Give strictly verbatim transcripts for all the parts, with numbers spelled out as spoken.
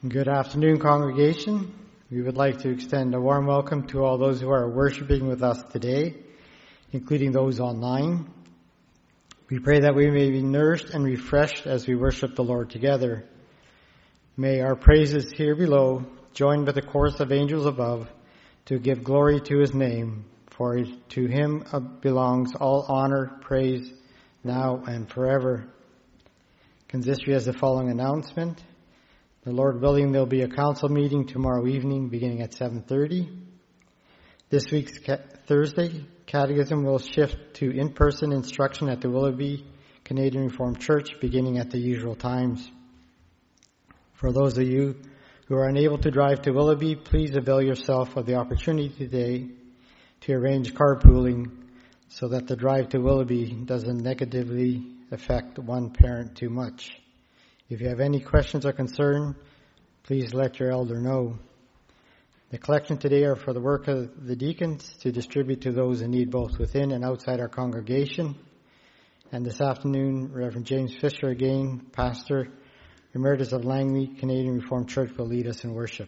Good afternoon, congregation. We would like to extend a warm welcome to all those who are worshiping with us today, including those online. We pray that we may be nourished and refreshed as we worship the Lord together. May our praises here below join with the chorus of angels above to give glory to his name, for to him belongs all honor, praise, now and forever. Consistory has the following announcement. The Lord willing, there will be a council meeting tomorrow evening beginning at seven thirty. This week's ca- Thursday, Catechism will shift to in-person instruction at the Willoughby Canadian Reformed Church beginning at the usual times. For those of you who are unable to drive to Willoughby, please avail yourself of the opportunity today to arrange carpooling so that the drive to Willoughby doesn't negatively affect one parent too much. If you have any questions or concern, please let your elder know. The collection today are for the work of the deacons to distribute to those in need both within and outside our congregation. And this afternoon, Reverend James Fisher again, Pastor Emeritus of Langley Canadian Reformed Church, will lead us in worship.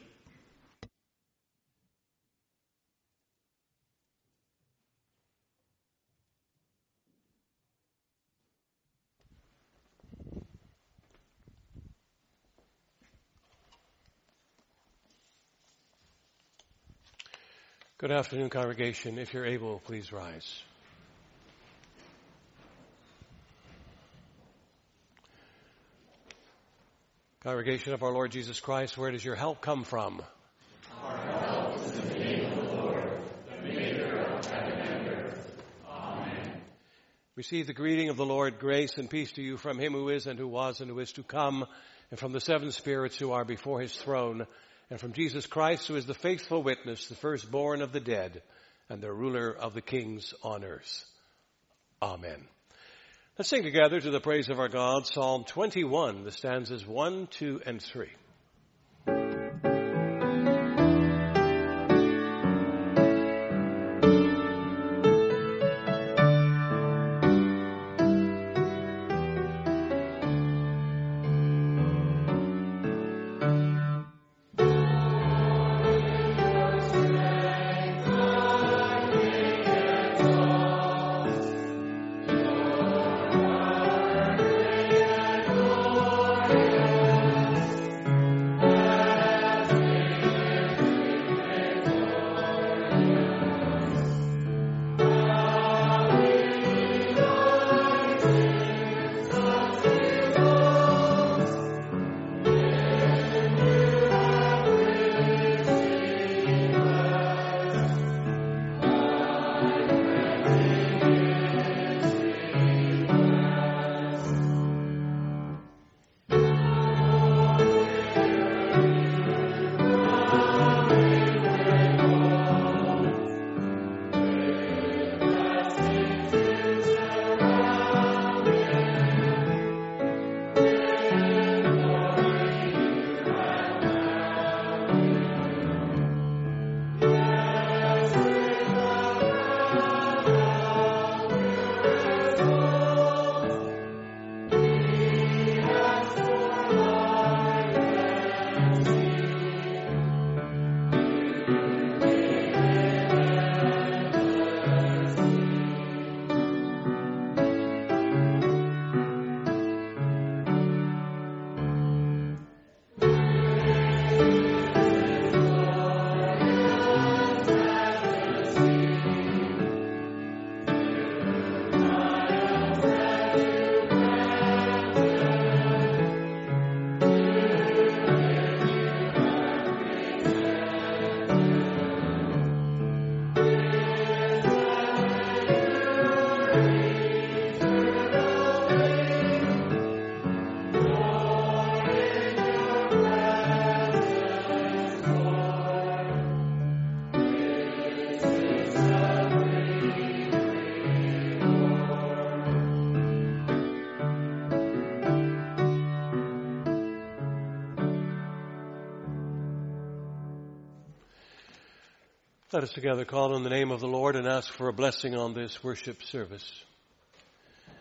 Good afternoon, congregation. If you're able, please rise. Congregation of our Lord Jesus Christ, where does your help come from? Our help is in the name of the Lord, the maker of heaven and earth. Amen. Receive the greeting of the Lord. Grace and peace to you from him who is and who was and who is to come, and from the seven spirits who are before his throne, and from Jesus Christ, who is the faithful witness, the firstborn of the dead, and the ruler of the kings on earth. Amen. Let's sing together to the praise of our God, Psalm twenty-one, the stanzas one, two, and three. Let us together call on the name of the Lord and ask for a blessing on this worship service.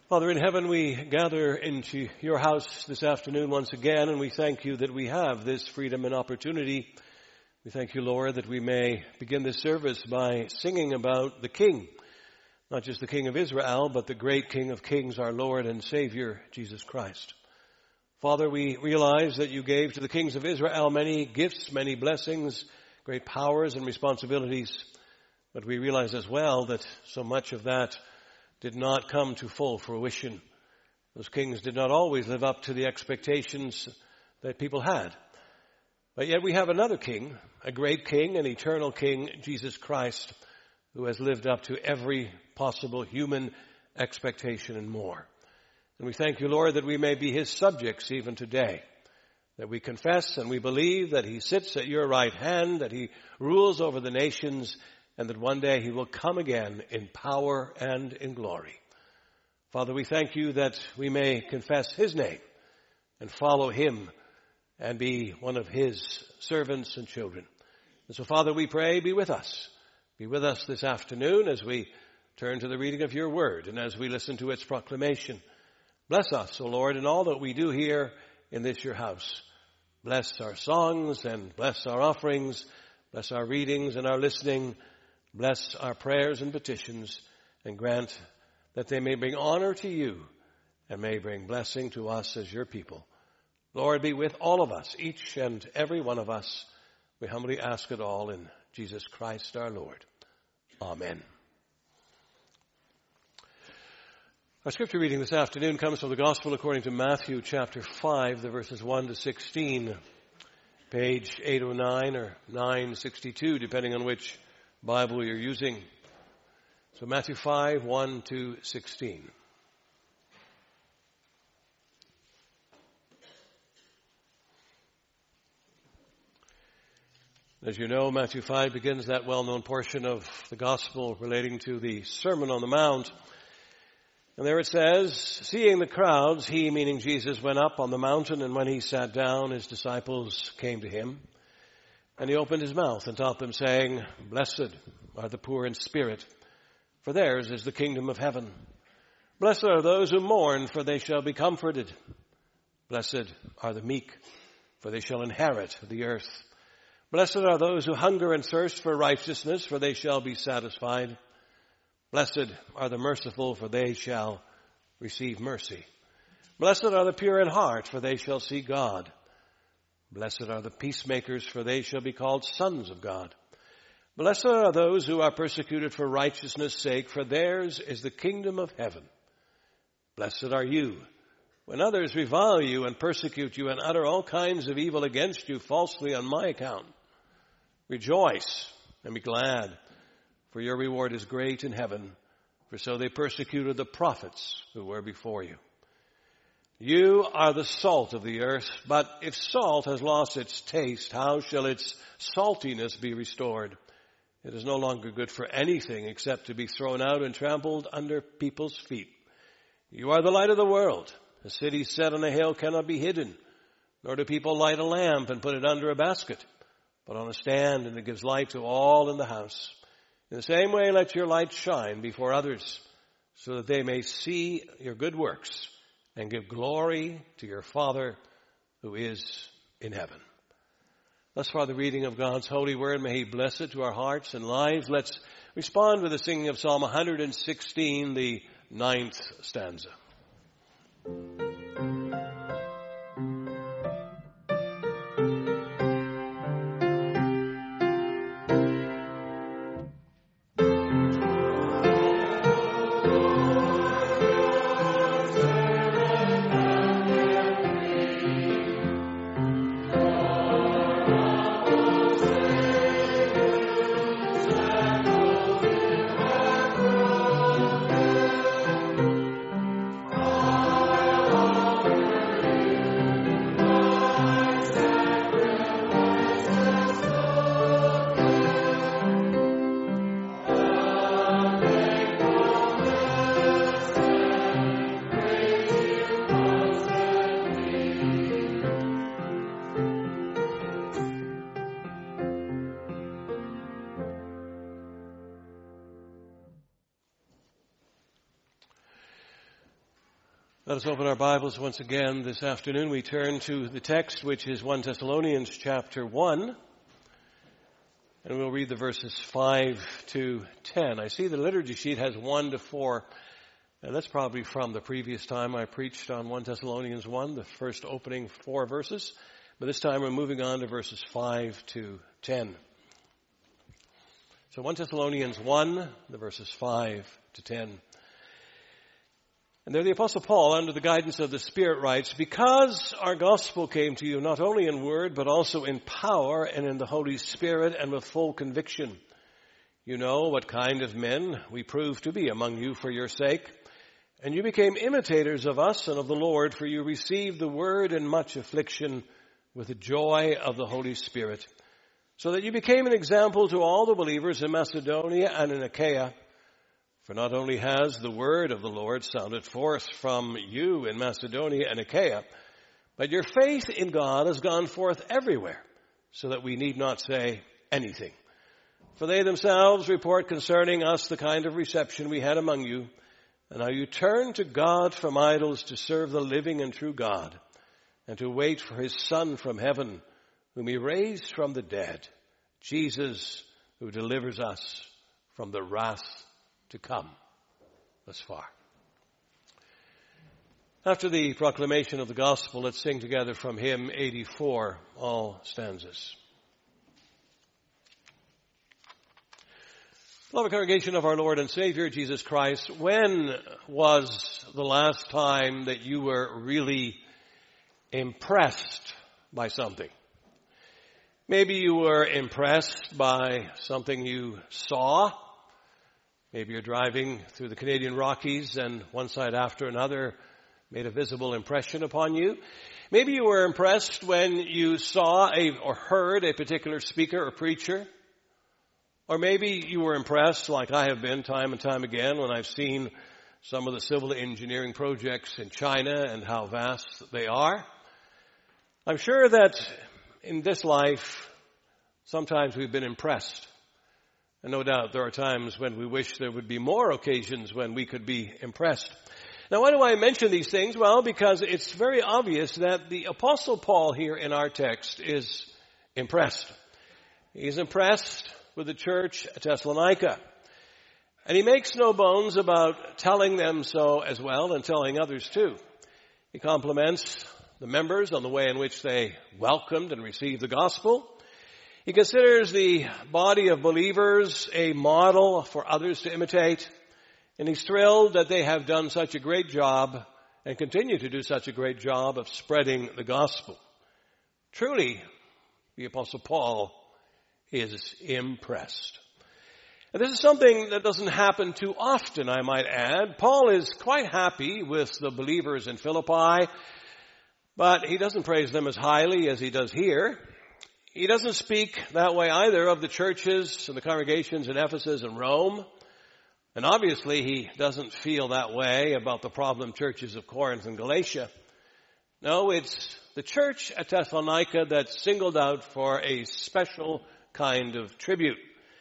Father in heaven, we gather into your house this afternoon once again, and we thank you that we have this freedom and opportunity. We thank you, Lord, that we may begin this service by singing about the King, not just the King of Israel, but the great King of Kings, our Lord and Savior, Jesus Christ. Father, we realize that you gave to the kings of Israel many gifts, many blessings, great powers and responsibilities, but we realize as well that so much of that did not come to full fruition. Those kings did not always live up to the expectations that people had. But yet we have another king, a great king, an eternal king, Jesus Christ, who has lived up to every possible human expectation and more. And we thank you, Lord, that we may be his subjects even today, that we confess and we believe that he sits at your right hand, that he rules over the nations, and that one day he will come again in power and in glory. Father, we thank you that we may confess his name and follow him and be one of his servants and children. And so, Father, we pray, be with us. Be with us this afternoon as we turn to the reading of your word and as we listen to its proclamation. Bless us, O Lord, in all that we do here in this your house. Bless our songs and bless our offerings. Bless our readings and our listening. Bless our prayers and petitions, and grant that they may bring honor to you and may bring blessing to us as your people. Lord, be with all of us, each and every one of us. We humbly ask it all in Jesus Christ our Lord. Amen. Our scripture reading this afternoon comes from the Gospel according to Matthew chapter five, the verses one to sixteen, page eight oh nine or nine sixty-two, depending on which Bible you're using. So Matthew five, one to sixteen. As you know, Matthew five begins that well-known portion of the Gospel relating to the Sermon on the Mount. And there it says, seeing the crowds, he, meaning Jesus, went up on the mountain, and when he sat down, his disciples came to him. And he opened his mouth and taught them, saying, Blessed are the poor in spirit, for theirs is the kingdom of heaven. Blessed are those who mourn, for they shall be comforted. Blessed are the meek, for they shall inherit the earth. Blessed are those who hunger and thirst for righteousness, for they shall be satisfied. Blessed are the merciful, for they shall receive mercy. Blessed are the pure in heart, for they shall see God. Blessed are the peacemakers, for they shall be called sons of God. Blessed are those who are persecuted for righteousness' sake, for theirs is the kingdom of heaven. Blessed are you when others revile you and persecute you and utter all kinds of evil against you falsely on my account. Rejoice and be glad, for your reward is great in heaven, for so they persecuted the prophets who were before you. You are the salt of the earth, but if salt has lost its taste, how shall its saltiness be restored? It is no longer good for anything except to be thrown out and trampled under people's feet. You are the light of the world. A city set on a hill cannot be hidden, nor do people light a lamp and put it under a basket, but on a stand, and it gives light to all in the house. In the same way, let your light shine before others, so that they may see your good works and give glory to your Father who is in heaven. Thus far the reading of God's holy word. May he bless it to our hearts and lives. Let's respond with the singing of Psalm one sixteen, the ninth stanza. Oh Let us open our Bibles once again this afternoon. We turn to the text, which is First Thessalonians chapter one. And we'll read the verses five to ten. I see the liturgy sheet has one to four. And that's probably from the previous time I preached on First Thessalonians one, the first opening four verses. But this time we're moving on to verses five to ten. So First Thessalonians one, the verses five to ten. And there the Apostle Paul, under the guidance of the Spirit, writes, "Because our gospel came to you not only in word, but also in power and in the Holy Spirit and with full conviction. You know what kind of men we proved to be among you for your sake. And you became imitators of us and of the Lord, for you received the word in much affliction with the joy of the Holy Spirit, so that you became an example to all the believers in Macedonia and in Achaia. For not only has the word of the Lord sounded forth from you in Macedonia and Achaia, but your faith in God has gone forth everywhere, so that we need not say anything. For they themselves report concerning us the kind of reception we had among you, and how you turned to God from idols to serve the living and true God, and to wait for his Son from heaven, whom he raised from the dead, Jesus, who delivers us from the wrath to come." Thus far. After the proclamation of the gospel, let's sing together from hymn eighty-four, all stanzas. Beloved congregation of our Lord and Savior, Jesus Christ, when was the last time that you were really impressed by something? Maybe you were impressed by something you saw. Maybe you're driving through the Canadian Rockies and one side after another made a visible impression upon you. Maybe you were impressed when you saw a, or heard a particular speaker or preacher. Or maybe you were impressed, like I have been time and time again, when I've seen some of the civil engineering projects in China and how vast they are. I'm sure that in this life, sometimes we've been impressed. And no doubt there are times when we wish there would be more occasions when we could be impressed. Now, why do I mention these things? Well, because it's very obvious that the Apostle Paul here in our text is impressed. He's impressed with the church at Thessalonica. And he makes no bones about telling them so as well and telling others too. He compliments the members on the way in which they welcomed and received the gospel. He considers the body of believers a model for others to imitate, and he's thrilled that they have done such a great job and continue to do such a great job of spreading the gospel. Truly, the Apostle Paul is impressed. And this is something that doesn't happen too often, I might add. Paul is quite happy with the believers in Philippi, but he doesn't praise them as highly as he does here. He doesn't speak that way either of the churches and the congregations in Ephesus and Rome. And obviously he doesn't feel that way about the problem churches of Corinth and Galatia. No, it's the church at Thessalonica that's singled out for a special kind of tribute.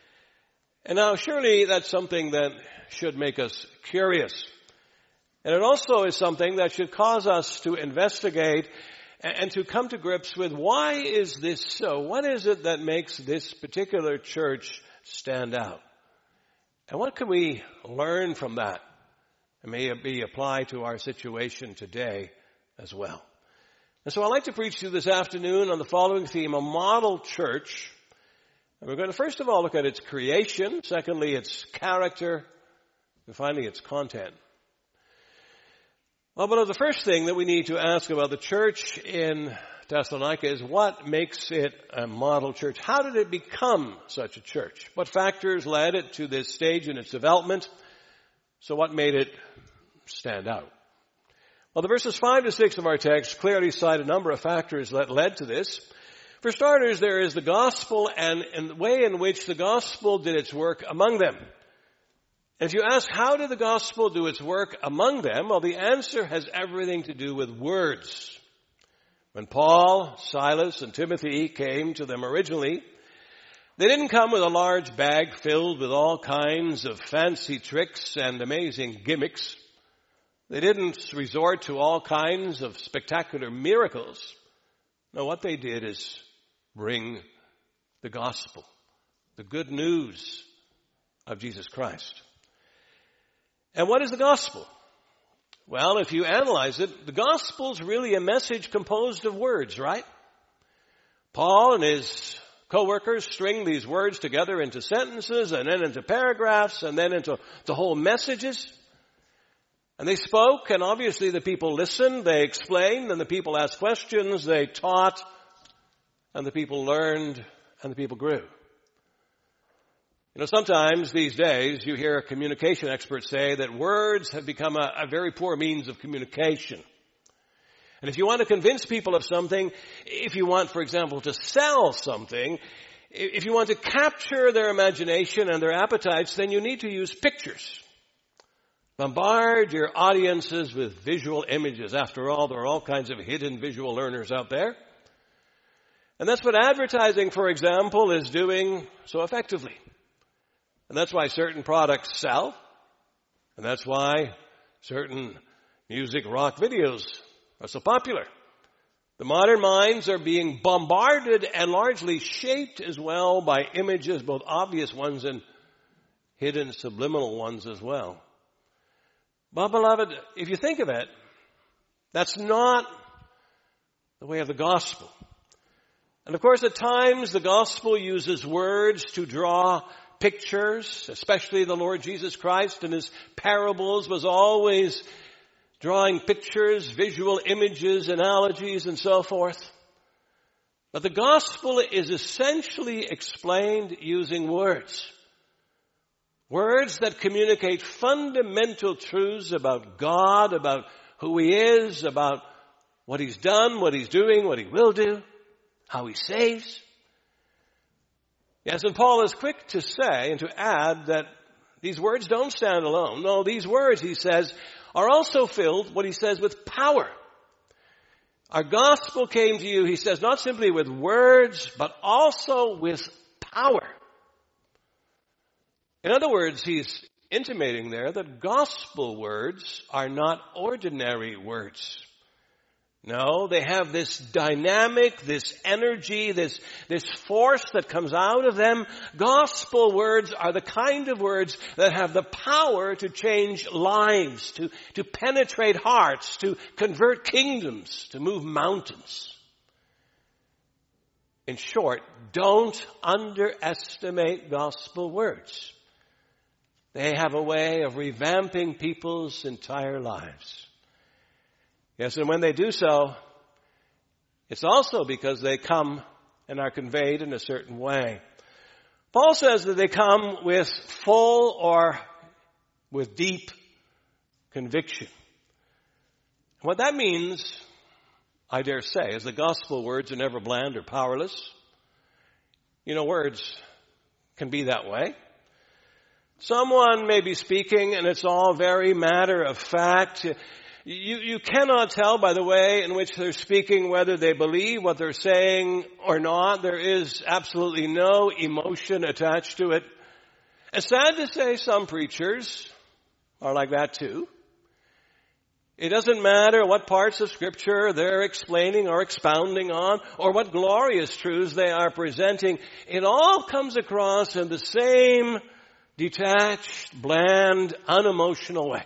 And now surely that's something that should make us curious. And it also is something that should cause us to investigate and to come to grips with, why is this so? What is it that makes this particular church stand out? And what can we learn from that? And may it be applied to our situation today as well. And so I'd like to preach to you this afternoon on the following theme, a model church. And we're going to first of all look at its creation, secondly its character, and finally its content. Well, but the first thing that we need to ask about the church in Thessalonica is, what makes it a model church? How did it become such a church? What factors led it to this stage in its development? So what made it stand out? Well, the verses five to six of our text clearly cite a number of factors that led to this. For starters, there is the gospel and, and the way in which the gospel did its work among them. And if you ask, how did the gospel do its work among them? Well, the answer has everything to do with words. When Paul, Silas, and Timothy came to them originally, they didn't come with a large bag filled with all kinds of fancy tricks and amazing gimmicks. They didn't resort to all kinds of spectacular miracles. No, what they did is bring the gospel, the good news of Jesus Christ. And what is the gospel? Well, if you analyze it, the gospel's really a message composed of words, right? Paul and his co-workers string these words together into sentences and then into paragraphs and then into the whole messages. And they spoke, and obviously the people listened, they explained, and the people asked questions, they taught, and the people learned, and the people grew. You know, sometimes these days you hear communication experts say that words have become a, a very poor means of communication. And if you want to convince people of something, if you want, for example, to sell something, if you want to capture their imagination and their appetites, then you need to use pictures. Bombard your audiences with visual images. After all, there are all kinds of hidden visual learners out there. And that's what advertising, for example, is doing so effectively. And that's why certain products sell. And that's why certain music rock videos are so popular. The modern minds are being bombarded and largely shaped as well by images, both obvious ones and hidden subliminal ones as well. But beloved, if you think of it, that's not the way of the gospel. And of course, at times the gospel uses words to draw pictures, especially the Lord Jesus Christ in his parables was always drawing pictures, visual images, analogies, and so forth. But the gospel is essentially explained using words. Words that communicate fundamental truths about God, about who he is, about what he's done, what he's doing, what he will do, how he saves. Yes, and Paul is quick to say and to add that these words don't stand alone. No, these words, he says, are also filled, what he says, with power. Our gospel came to you, he says, not simply with words, but also with power. In other words, he's intimating there that gospel words are not ordinary words. No, they have this dynamic, this energy, this, this force that comes out of them. Gospel words are the kind of words that have the power to change lives, to, to penetrate hearts, to convert kingdoms, to move mountains. In short, don't underestimate gospel words. They have a way of revamping people's entire lives. Yes, and when they do so, it's also because they come and are conveyed in a certain way. Paul says that they come with full or with deep conviction. What that means, I dare say, is the gospel words are never bland or powerless. You know, words can be that way. Someone may be speaking and it's all very matter of fact. You, you cannot tell by the way in which they're speaking whether they believe what they're saying or not. There is absolutely no emotion attached to it. It's sad to say some preachers are like that too. It doesn't matter what parts of Scripture they're explaining or expounding on or what glorious truths they are presenting. It all comes across in the same detached, bland, unemotional way.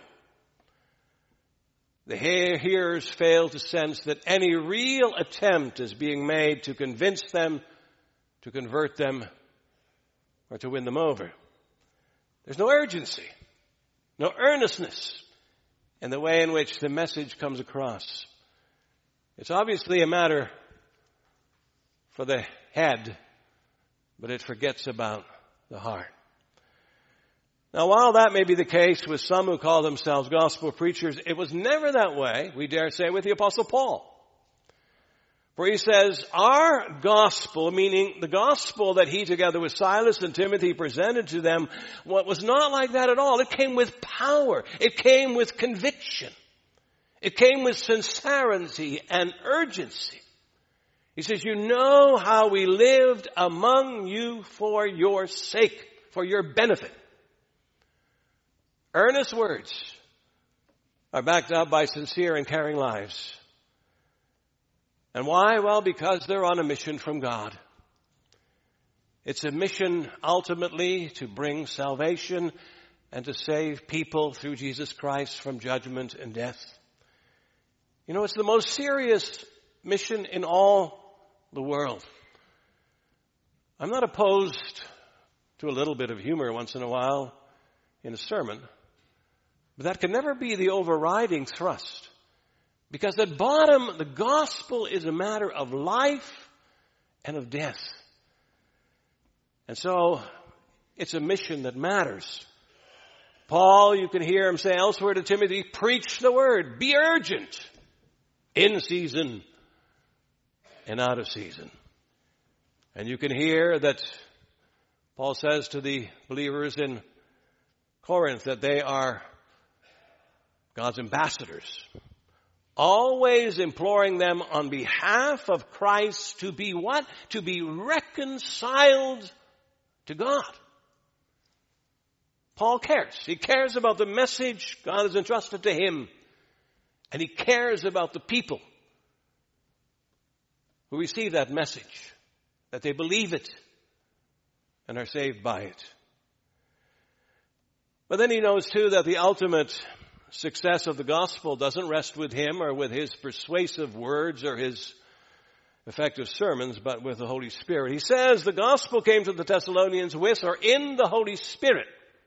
The hearers fail to sense that any real attempt is being made to convince them, to convert them, or to win them over. There's no urgency, no earnestness in the way in which the message comes across. It's obviously a matter for the head, but it forgets about the heart. Now, while that may be the case with some who call themselves gospel preachers, it was never that way, we dare say, with the Apostle Paul. For he says, our gospel, meaning the gospel that he together with Silas and Timothy presented to them, what was not like that at all. It came with power. It came with conviction. It came with sincerity and urgency. He says, you know how we lived among you for your sake, for your benefit. Earnest words, are backed up by sincere and caring lives. And why? Well, because they're on a mission from God. It's a mission ultimately to bring salvation and to save people through Jesus Christ from judgment and death. You know, it's the most serious mission in all the world. I'm not opposed to a little bit of humor once in a while in a sermon, but that can never be the overriding thrust. Because at bottom, the gospel is a matter of life and of death. And so, it's a mission that matters. Paul, you can hear him say elsewhere to Timothy, preach the word, be urgent, in season and out of season. And you can hear that Paul says to the believers in Corinth that they are God's ambassadors, always imploring them on behalf of Christ to be what? To be reconciled to God. Paul cares. He cares about the message God has entrusted to him. And he cares about the people who receive that message, that they believe it and are saved by it. But then he knows too that the ultimate success of the gospel doesn't rest with him or with his persuasive words or his effective sermons, but with the Holy Spirit. He says the gospel came to the Thessalonians with or in the Holy Spirit.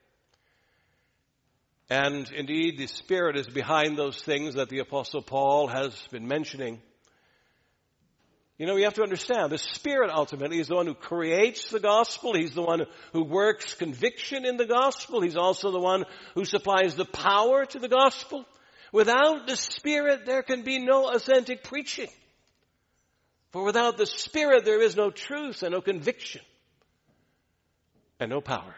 And indeed, the Spirit is behind those things that the Apostle Paul has been mentioning. You know, you have to understand, the Spirit ultimately is the one who creates the gospel. He's the one who works conviction in the gospel. He's also the one who supplies the power to the gospel. Without the Spirit, there can be no authentic preaching. For without the Spirit, there is no truth and no conviction and no power.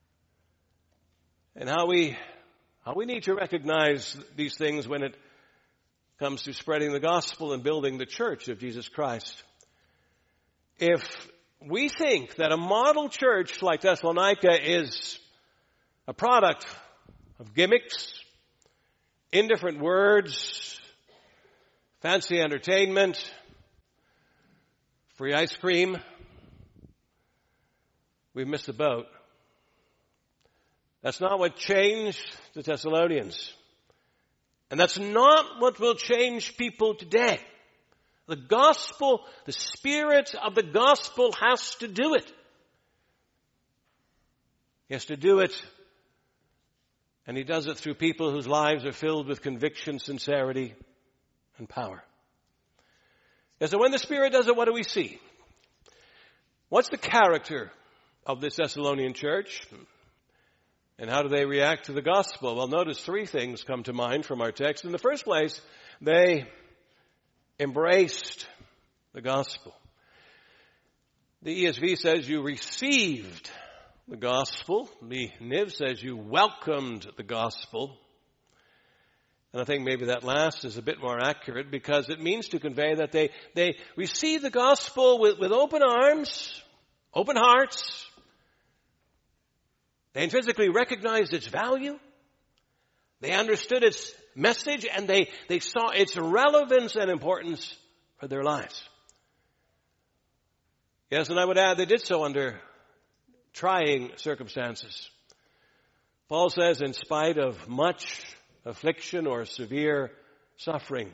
And how we, how we need to recognize these things when it comes to spreading the gospel and building the church of Jesus Christ. If we think that a model church like Thessalonica is a product of gimmicks, indifferent words, fancy entertainment, free ice cream, we've missed the boat. That's not what changed the Thessalonians. And that's not what will change people today. The gospel, the Spirit of the gospel has to do it. He has to do it. And he does it through people whose lives are filled with conviction, sincerity, and power. And so when the Spirit does it, what do we see? What's the character of this Thessalonian church? And how do they react to the gospel? Well, notice three things come to mind from our text. In the first place, they embraced the gospel. The E S V says you received the gospel. The N I V says you welcomed the gospel. And I think maybe that last is a bit more accurate because it means to convey that they, they received the gospel with, with open arms, open hearts. They intrinsically recognized its value. They understood its message and they, they saw its relevance and importance for their lives. Yes, and I would add they did so under trying circumstances. Paul says in spite of much affliction or severe suffering.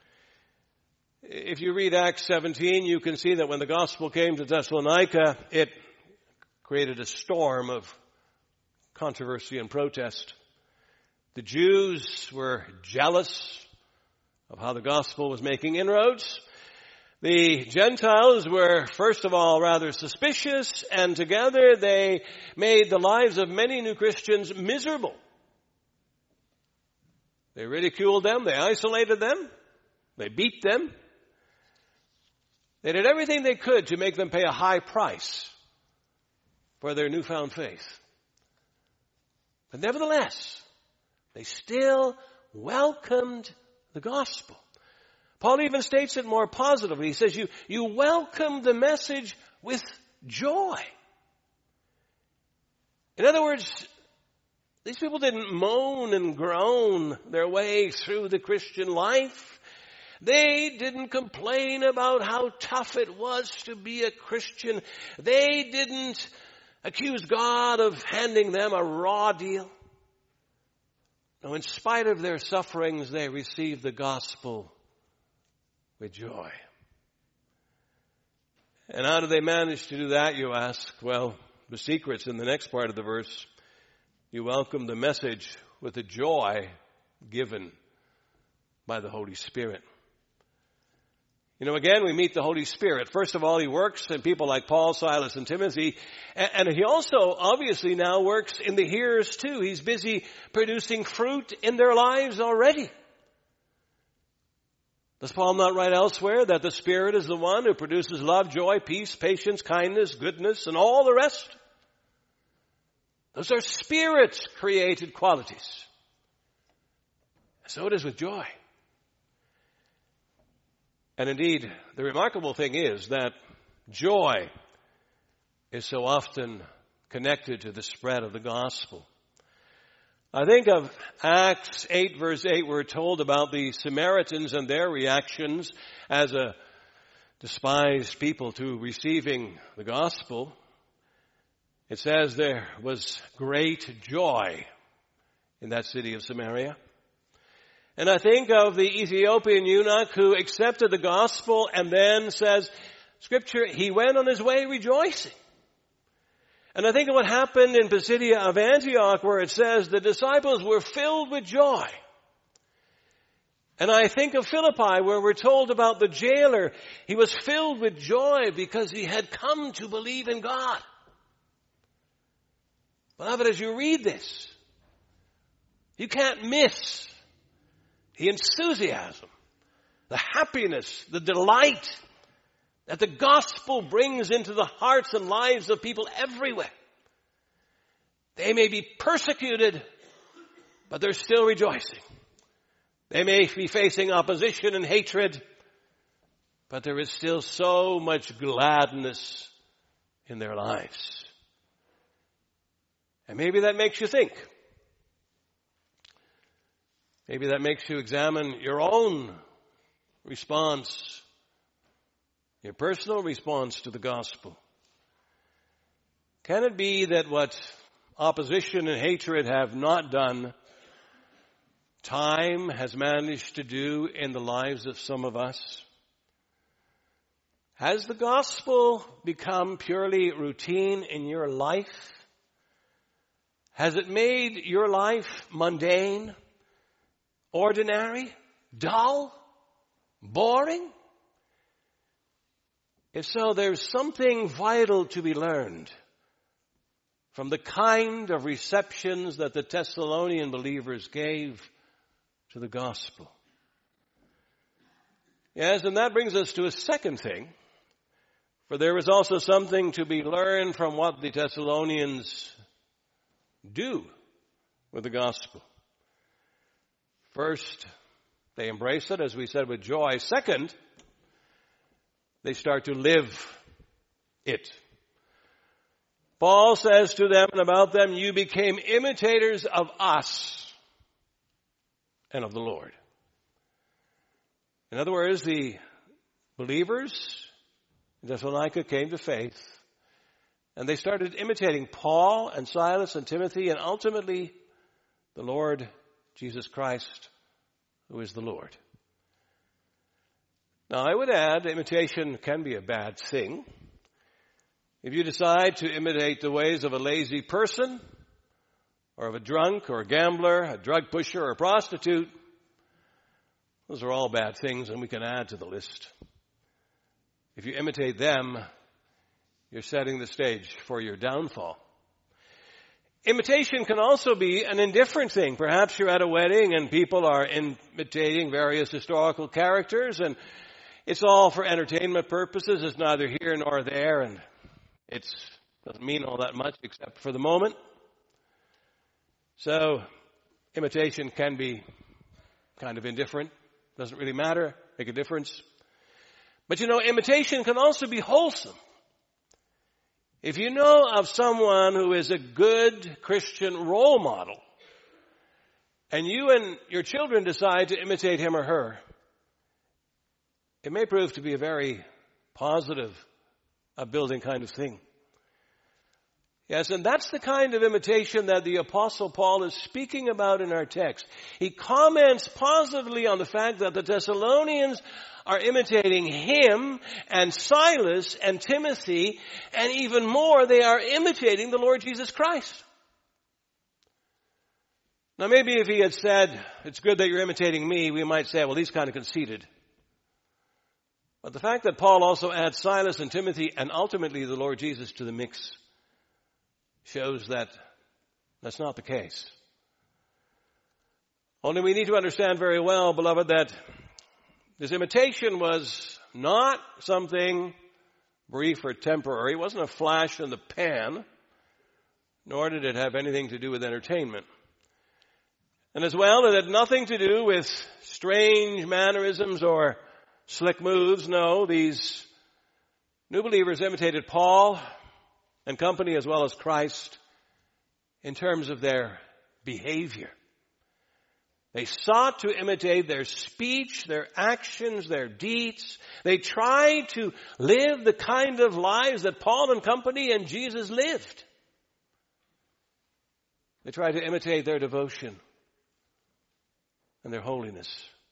If you read Acts seventeen, you can see that when the gospel came to Thessalonica, it created a storm of controversy and protest. The Jews were jealous of how the gospel was making inroads. The Gentiles were, first of all, rather suspicious, and together they made the lives of many new Christians miserable. They ridiculed them, they isolated them, they beat them. They did everything they could to make them pay a high price for their newfound faith. But nevertheless, they still welcomed the gospel. Paul even states it more positively. He says, you, you welcome the message with joy. In other words, These people didn't moan and groan their way through the Christian life. They didn't complain about how tough it was to be a Christian. They didn't accuse God of handing them a raw deal. No, in spite of their sufferings, they received the gospel with joy. And how do they manage to do that, you ask? Well, the secret's in the next part of the verse. You welcome the message with the joy given by the Holy Spirit. You know, again, we meet the Holy Spirit. First of all, he works in people like Paul, Silas, and Timothy. And he also obviously now works in the hearers too. He's busy producing fruit in their lives already. Does Paul not write elsewhere that the Spirit is the one who produces love, joy, peace, patience, kindness, goodness, and all the rest? Those are Spirit-created qualities. So it is with joy. And indeed, the remarkable thing is that joy is so often connected to the spread of the gospel. I think of Acts eight verse eight, we're told about the Samaritans and their reactions as a despised people to receiving the gospel. It says there was great joy in that city of Samaria. And I think of the Ethiopian eunuch who accepted the gospel and then says, Scripture, he went on his way rejoicing. And I think of what happened in Pisidia of Antioch where it says the disciples were filled with joy. And I think of Philippi where we're told about the jailer. He was filled with joy because he had come to believe in God. Beloved, as you read this, you can't miss the enthusiasm, the happiness, the delight that the gospel brings into the hearts and lives of people everywhere. They may be persecuted, but they're still rejoicing. They may be facing opposition and hatred, but there is still so much gladness in their lives. And maybe that makes you think. Maybe that makes you examine your own response, your personal response to the gospel. Can it be that what opposition and hatred have not done, time has managed to do in the lives of some of us? Has the gospel become purely routine in your life? Has it made your life mundane, ordinary, dull, boring? If so, there's something vital to be learned from the kind of receptions that the Thessalonian believers gave to the gospel. Yes, and that brings us to a second thing. For there is also something to be learned from what the Thessalonians do with the gospel. First, they embrace it, as we said, with joy. Second, they start to live it. Paul says to them and about them, you became imitators of us and of the Lord. In other words, the believers in Thessalonica came to faith, and they started imitating Paul and Silas and Timothy and ultimately the Lord Jesus Christ, who is the Lord. Now, I would add, imitation can be a bad thing. If you decide to imitate the ways of a lazy person, or of a drunk, or a gambler, a drug pusher, or a prostitute, those are all bad things, and we can add to the list. If you imitate them, you're setting the stage for your downfall. Imitation can also be an indifferent thing. Perhaps you're at a wedding and people are imitating various historical characters, and it's all for entertainment purposes. It's neither here nor there, and it doesn't mean all that much except for the moment. So, imitation can be kind of indifferent. Doesn't really matter, make a difference. But you know, imitation can also be wholesome. If you know of someone who is a good Christian role model, and you and your children decide to imitate him or her, it may prove to be a very positive, upbuilding kind of thing. Yes, and that's the kind of imitation that the Apostle Paul is speaking about in our text. He comments positively on the fact that the Thessalonians are imitating him and Silas and Timothy, and even more, they are imitating the Lord Jesus Christ. Now maybe if he had said, it's good that you're imitating me, we might say, well, he's kind of conceited. But the fact that Paul also adds Silas and Timothy and ultimately the Lord Jesus to the mix shows that that's not the case. Only we need to understand very well, beloved, that this imitation was not something brief or temporary. It wasn't a flash in the pan, nor did it have anything to do with entertainment. And as well, it had nothing to do with strange mannerisms or slick moves. No, these new believers imitated Paul and company as well as Christ in terms of their behavior. They sought to imitate their speech, their actions, their deeds. They tried to live the kind of lives that Paul and company and Jesus lived. They tried to imitate their devotion and their holiness.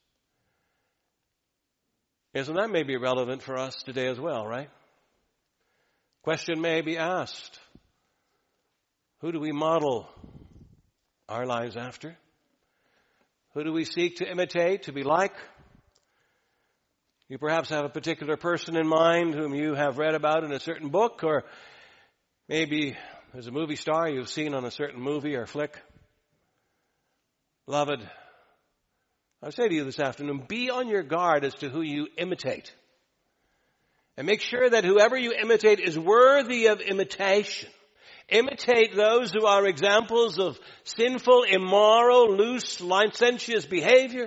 Yes, and that may be relevant for us today as well, right? Question may be asked, who do we model our lives after? Who do we seek to imitate, to be like? You perhaps have a particular person in mind whom you have read about in a certain book, or maybe there's a movie star you've seen on a certain movie or flick. Beloved, I say to you this afternoon, be on your guard as to who you imitate. And make sure that whoever you imitate is worthy of imitation. Imitate those who are examples of sinful, immoral, loose, licentious behavior,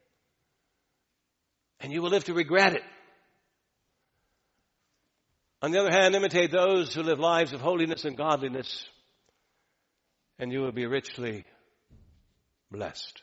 and you will live to regret it. On the other hand, imitate those who live lives of holiness and godliness, and you will be richly blessed.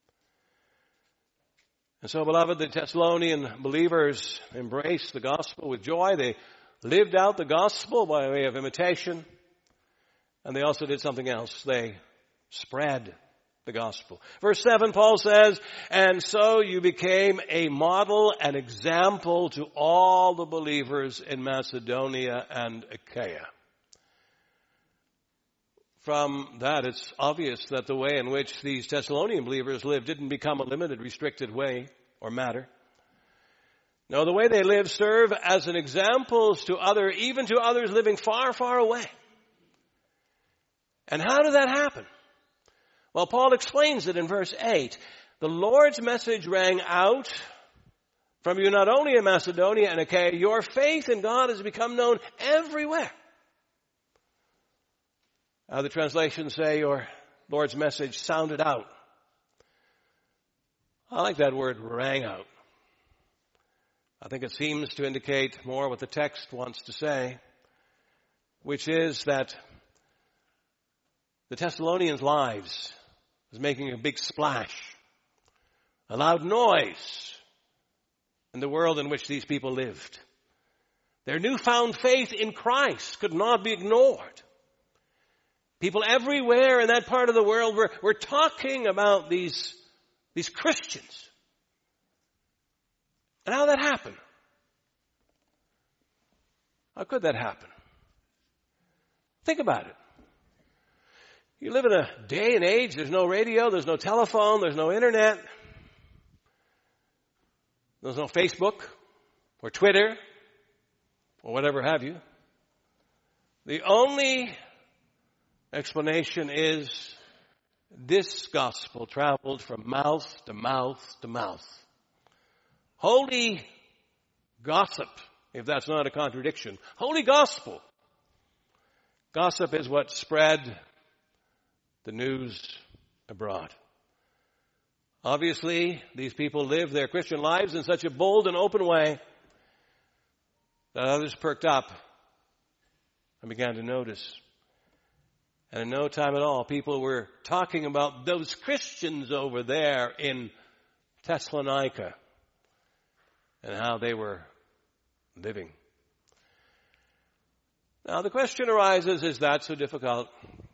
And so, beloved, the Thessalonian believers embraced the gospel with joy. They lived out the gospel by way of imitation. And they also did something else. They spread the gospel. Verse seven, Paul says, and so you became a model and example to all the believers in Macedonia and Achaia. From that, it's obvious that the way in which these Thessalonian believers lived didn't become a limited, restricted way or matter. No, the way they lived served as an example to other, even to others living far, far away. And how did that happen? Well, Paul explains it in verse eight. The Lord's message rang out from you not only in Macedonia and Achaia, your faith in God has become known everywhere. Other translations say your Lord's message sounded out. I like that word, rang out. I think it seems to indicate more what the text wants to say, which is that the Thessalonians' lives was making a big splash, a loud noise in the world in which these people lived. Their newfound faith in Christ could not be ignored. People everywhere in that part of the world were, were talking about these, these Christians. And how that happened? How could that happen? Think about it. You live in a day and age, there's no radio, there's no telephone, there's no internet, there's no Facebook or Twitter or whatever have you. The only explanation is this gospel traveled from mouth to mouth to mouth. Holy gossip, if that's not a contradiction. Holy gospel. Gossip is what spread the news abroad. Obviously, these people lived their Christian lives in such a bold and open way that others perked up and began to notice. And in no time at all, people were talking about those Christians over there in Thessalonica and how they were living. Now the question arises, is that so difficult?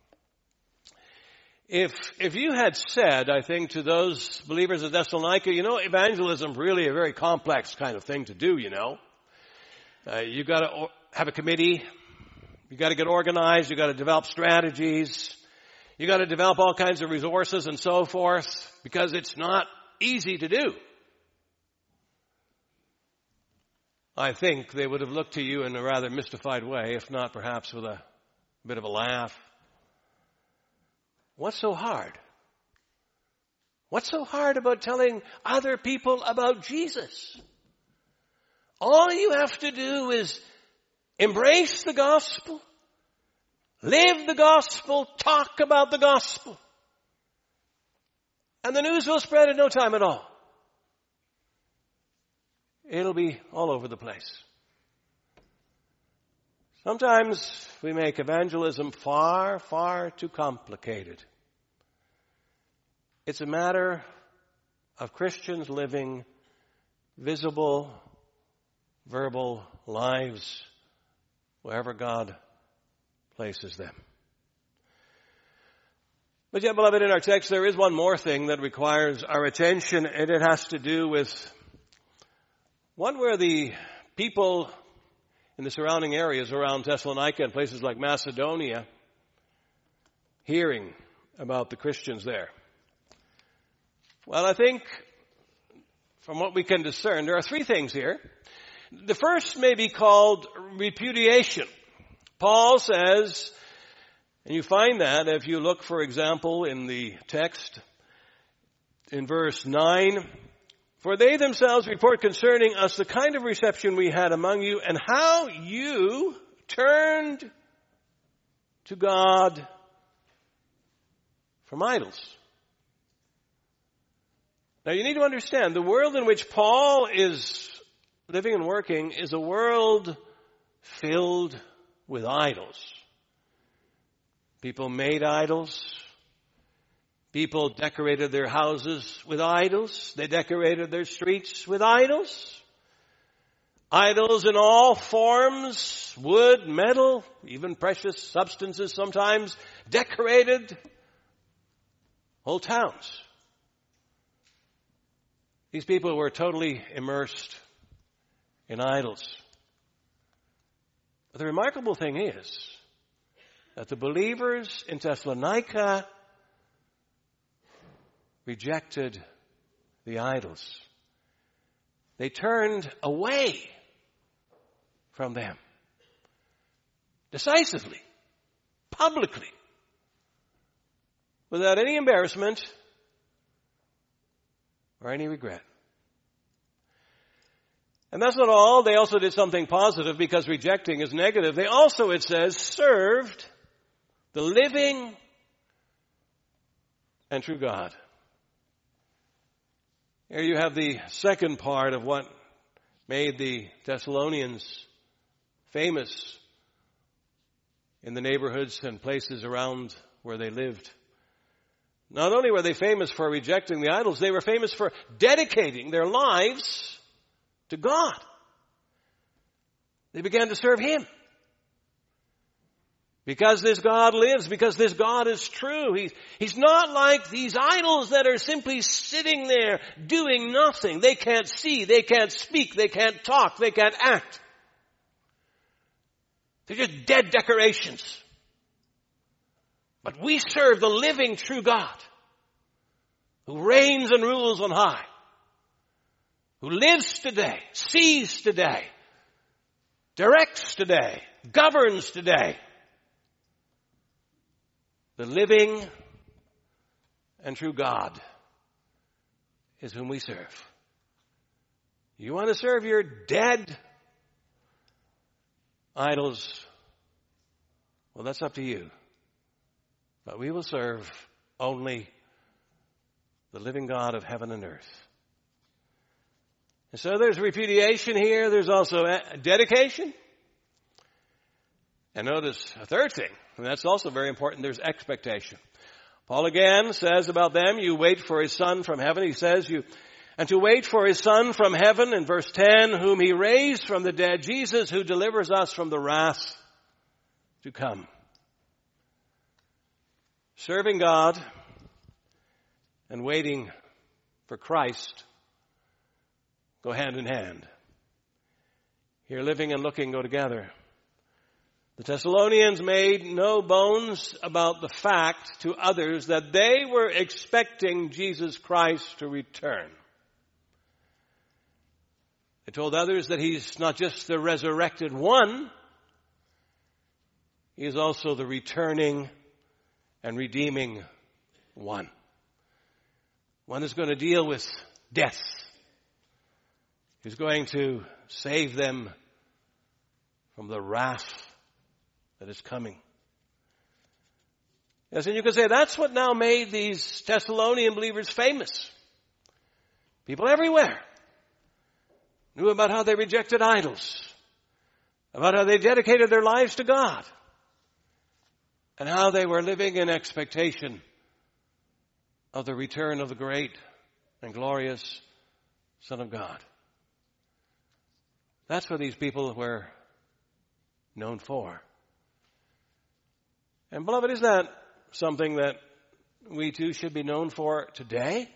If, if you had said, I think, to those believers of Thessalonica, you know, evangelism really a very complex kind of thing to do, you know. Uh, you got to have a committee. You got to get organized. You got to develop strategies. You got to develop all kinds of resources and so forth, because it's not easy to do. I think they would have looked to you in a rather mystified way, if not perhaps with a bit of a laugh. What's so hard? What's so hard about telling other people about Jesus? All you have to do is embrace the gospel, live the gospel, talk about the gospel, and the news will spread in no time at all. It'll be all over the place. Sometimes we make evangelism far, far too complicated. It's a matter of Christians living visible, verbal lives wherever God places them. But yet, beloved, in our text there is one more thing that requires our attention, and it has to do with one where the people in the surrounding areas around Thessalonica and places like Macedonia, hearing about the Christians there. Well, I think from what we can discern, there are three things here. The first may be called repudiation. Paul says, and you find that if you look, for example, in the text in verse nine, for they themselves report concerning us the kind of reception we had among you and how you turned to God from idols. Now you need to understand, the world in which Paul is living and working is a world filled with idols. People made idols. People decorated their houses with idols. They decorated their streets with idols. Idols in all forms, wood, metal, even precious substances sometimes, decorated whole towns. These people were totally immersed in idols. But the remarkable thing is that the believers in Thessalonica rejected the idols. They turned away from them. Decisively. Publicly. Without any embarrassment or any regret. And that's not all. They also did something positive, because rejecting is negative. They also, it says, served the living and true God. Here you have the second part of what made the Thessalonians famous in the neighborhoods and places around where they lived. Not only were they famous for rejecting the idols, they were famous for dedicating their lives to God. They began to serve Him. Because this God lives, because this God is true. He, he's not like these idols that are simply sitting there doing nothing. They can't see, they can't speak, they can't talk, they can't act. They're just dead decorations. But we serve the living true God, who reigns and rules on high, who lives today, sees today, directs today, governs today. The living and true God is whom we serve. You want to serve your dead idols? Well, that's up to you. But we will serve only the living God of heaven and earth. And so there's repudiation here. There's also dedication. And notice a third thing, and that's also very important, there's expectation. Paul again says about them, you wait for his Son from heaven. He says, you, and to wait for his Son from heaven, in verse ten, whom he raised from the dead, Jesus, who delivers us from the wrath to come. Serving God and waiting for Christ go hand in hand. Here, living and looking go together. The Thessalonians made no bones about the fact to others that they were expecting Jesus Christ to return. They told others that he's not just the resurrected one, he is also the returning and redeeming one. One is going to deal with death. He's going to save them from the wrath that is coming. Yes, and you could say that's what now made these Thessalonian believers famous. People everywhere knew about how they rejected idols, about how they dedicated their lives to God, and how they were living in expectation of the return of the great and glorious Son of God. That's what these people were known for. And beloved, is that something that we too should be known for today?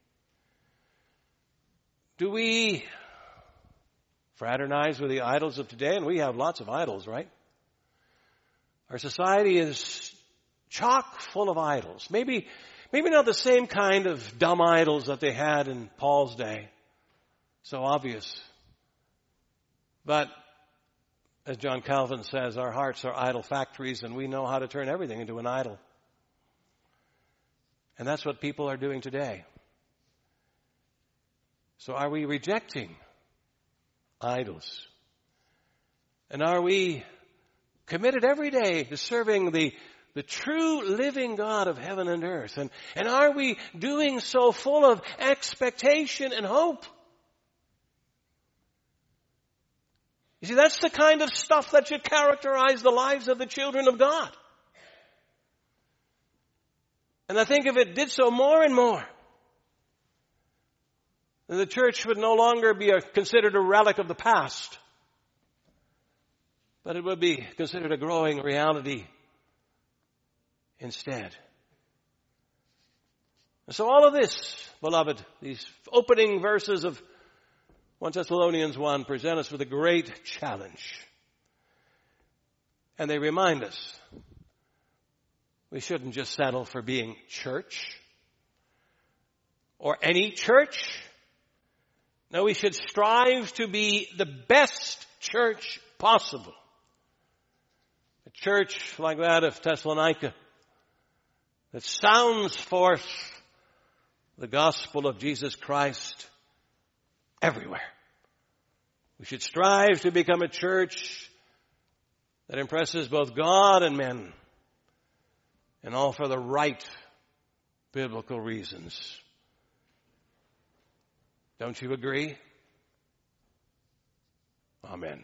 Do we fraternize with the idols of today? And we have lots of idols, right? Our society is chock full of idols. Maybe, maybe not the same kind of dumb idols that they had in Paul's day. So obvious. But as John Calvin says, our hearts are idol factories, and we know how to turn everything into an idol. And that's what people are doing today. So are we rejecting idols? And are we committed every day to serving the, the true living God of heaven and earth? And, and are we doing so full of expectation and hope? You see, that's the kind of stuff that should characterize the lives of the children of God. And I think if it did so more and more, then the church would no longer be a, considered a relic of the past, but it would be considered a growing reality instead. And so all of this, beloved, these opening verses of First Thessalonians one present us with a great challenge. And they remind us we shouldn't just settle for being church or any church. No, we should strive to be the best church possible. A church like that of Thessalonica that sounds forth the gospel of Jesus Christ everywhere. We should strive to become a church that impresses both God and men, and all for the right biblical reasons. Don't you agree? Amen.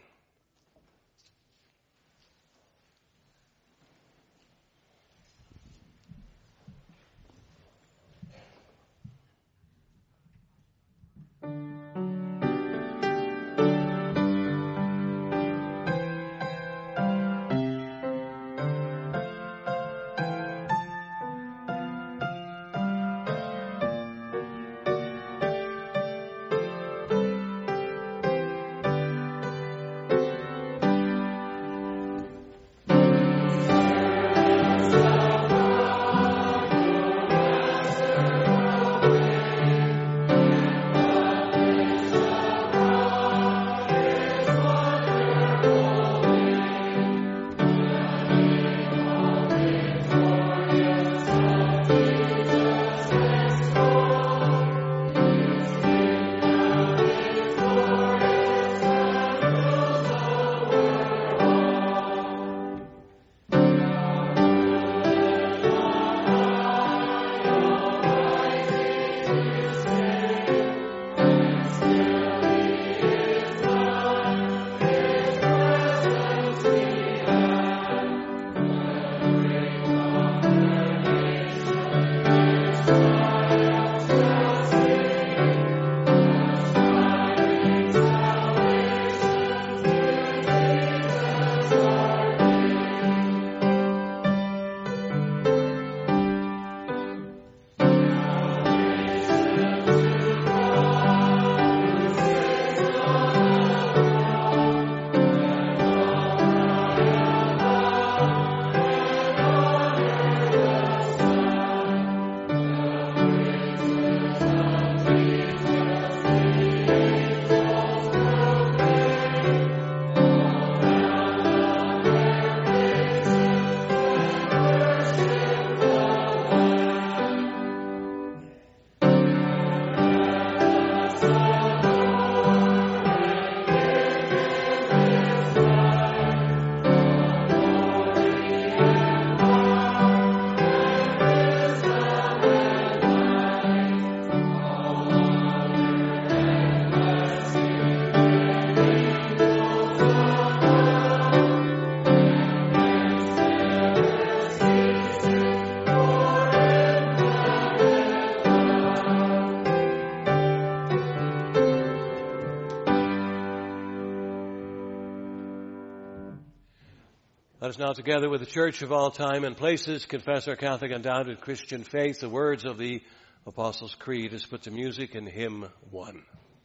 Let us now, together with the church of all time and places, confess our Catholic undoubted Christian faith. The words of the Apostles' Creed is put to music in hymn one.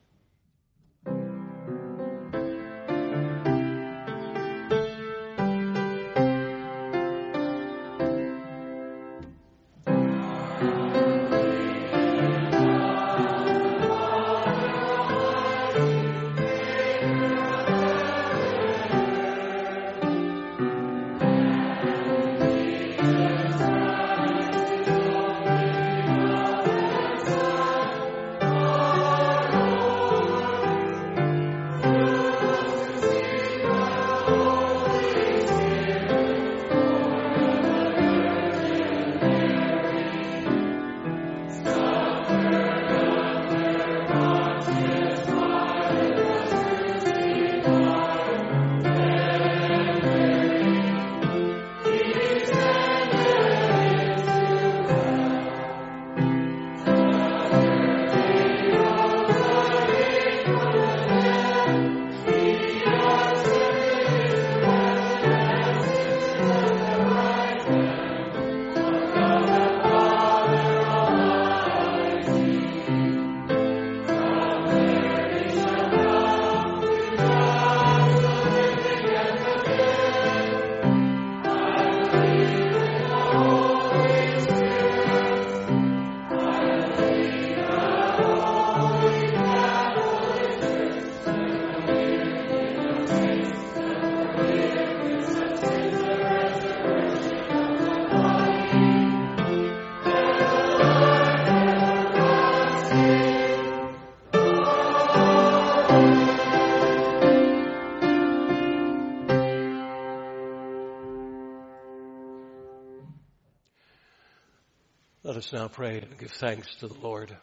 Let us now pray and give thanks to the Lord.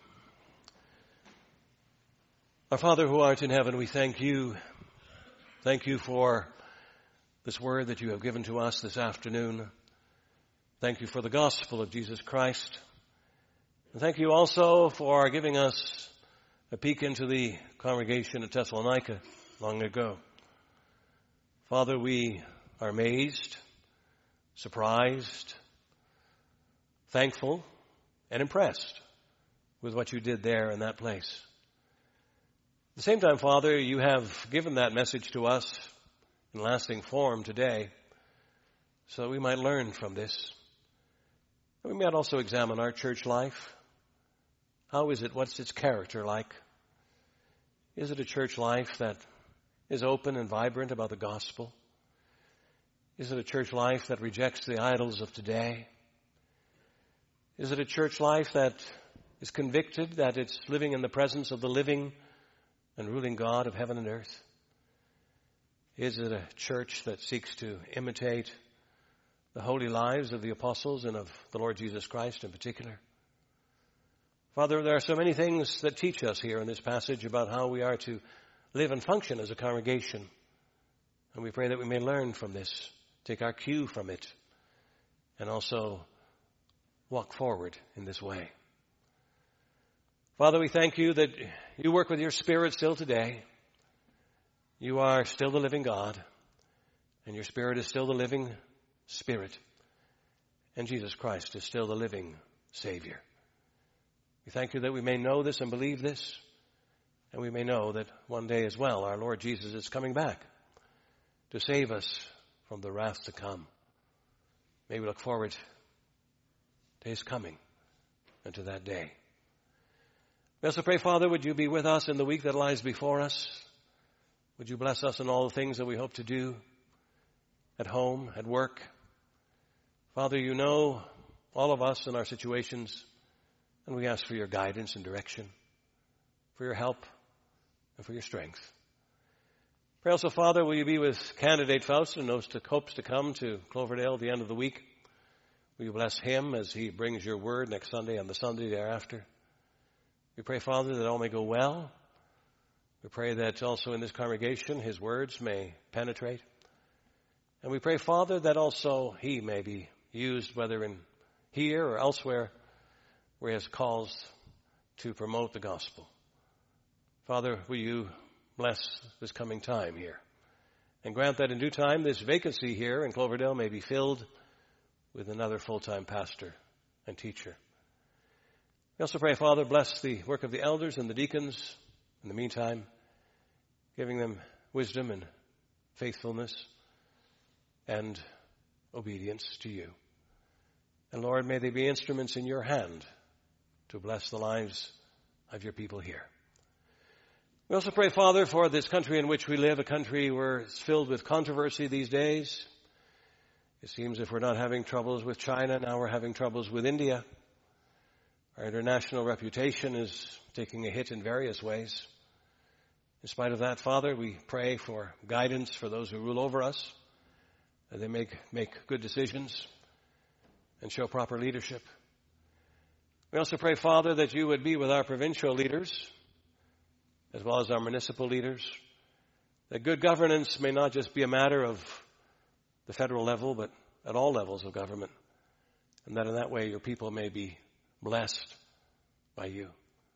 Our Father who art in heaven, we thank you. Thank you for this word that you have given to us this afternoon. Thank you for the gospel of Jesus Christ. And thank you also for giving us a peek into the congregation at Thessalonica long ago. Father, we are amazed, surprised, thankful, and impressed with what you did there in that place. At the same time, Father, you have given that message to us in lasting form today so that we might learn from this. And we might also examine our church life. How is it? What's its character like? Is it a church life that is open and vibrant about the gospel? Is it a church life that rejects the idols of today? Is it a church life that is convicted that it's living in the presence of the living and ruling God of heaven and earth? Is it a church that seeks to imitate the holy lives of the apostles and of the Lord Jesus Christ in particular? Father, there are so many things that teach us here in this passage about how we are to live and function as a congregation. And we pray that we may learn from this, take our cue from it, and also walk forward in this way. Father, we thank you that you work with your Spirit still today. You are still the living God, and your Spirit is still the living Spirit, and Jesus Christ is still the living Savior. We thank you that we may know this and believe this, and we may know that one day as well our Lord Jesus is coming back to save us from the wrath to come. May we look forward to his coming and to that day. We also pray, Father, would you be with us in the week that lies before us? Would you bless us in all the things that we hope to do at home, at work? Father, you know all of us and our situations, and we ask for your guidance and direction, for your help, and for your strength. Pray also, Father, will you be with candidate Faust and those to hopes to come to Cloverdale at the end of the week? Will you bless him as he brings your word next Sunday and the Sunday thereafter? We pray, Father, that all may go well. We pray that also in this congregation his words may penetrate. And we pray, Father, that also he may be used, whether in here or elsewhere, where he has calls to promote the gospel. Father, will you bless this coming time here And grant that in due time this vacancy here in Cloverdale may be filled with another full-time pastor and teacher. We also pray, Father, bless the work of the elders and the deacons in the meantime, giving them wisdom and faithfulness and obedience to you. And Lord, may they be instruments in your hand to bless the lives of your people here. We also pray, Father, for this country in which we live, a country where it's filled with controversy these days. It seems if we're not having troubles with China, now we're having troubles with India. Our international reputation is taking a hit in various ways. In spite of that, Father, we pray for guidance for those who rule over us, that they make, make good decisions and show proper leadership. We also pray, Father, that you would be with our provincial leaders, as well as our municipal leaders, that good governance may not just be a matter of the federal level, but at all levels of government, and that in that way your people may be blessed by you.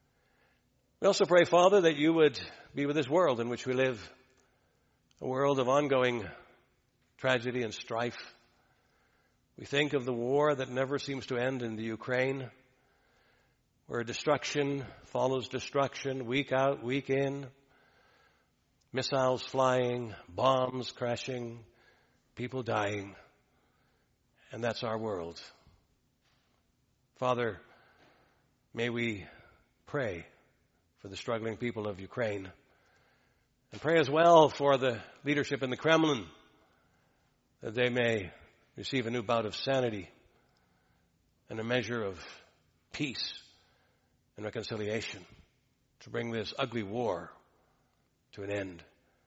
We also pray, Father, that you would be with this world in which we live, a world of ongoing tragedy and strife. We think of the war that never seems to end in the Ukraine, where destruction follows destruction, week out, week in, missiles flying, bombs crashing, people dying, and that's our world. Father, may we pray for the struggling people of Ukraine, and pray as well for the leadership in the Kremlin, that they may receive a new bout of sanity and a measure of peace and reconciliation to bring this ugly war to an end.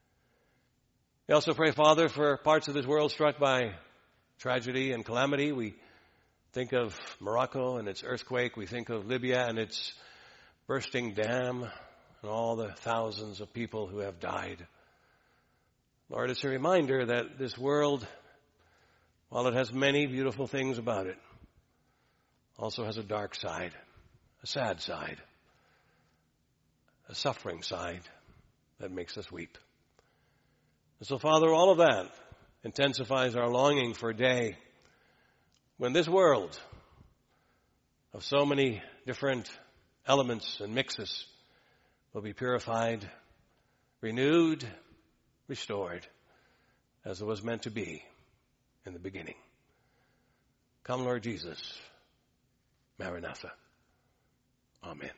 We also pray, Father, for parts of this world struck by tragedy and calamity. We think of Morocco and its earthquake. We think of Libya and its bursting dam and all the thousands of people who have died. Lord, it's a reminder that this world, while it has many beautiful things about it, also has a dark side, a sad side, a suffering side that makes us weep. And so, Father, all of that intensifies our longing for a day when this world of so many different elements and mixes will be purified, renewed, restored, as it was meant to be in the beginning. Come, Lord Jesus. Maranatha. Amen.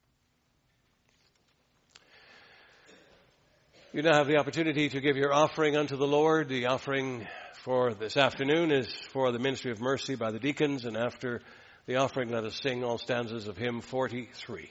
You now have the opportunity to give your offering unto the Lord. The offering for this afternoon is for the Ministry of Mercy by the deacons, and after the offering, let us sing all stanzas of hymn forty-three.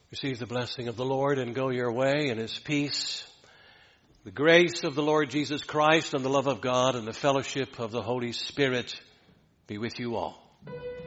Receive the blessing of the Lord and go your way in his peace. The grace of the Lord Jesus Christ and the love of God and the fellowship of the Holy Spirit be with you all.